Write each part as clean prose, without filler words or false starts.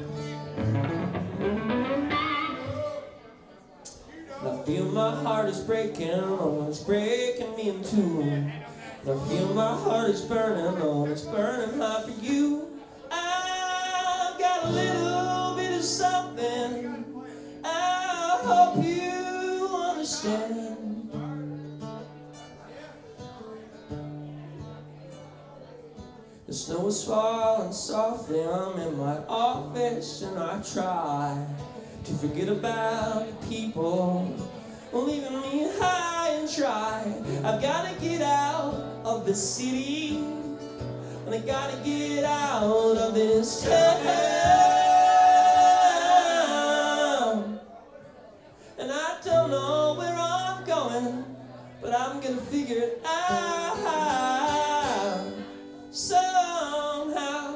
I feel my heart is breaking, oh, it's breaking me in two. And I feel my heart is burning, oh, it's burning hot for you. I've got a little bit of something, I hope you understand. The snow is falling softly, I'm in my office and I try to forget about the people leaving me high and dry. I've got to get out of the city and I got to get out of this town. And I don't know where I'm going, but I'm gonna figure it out somehow.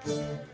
good.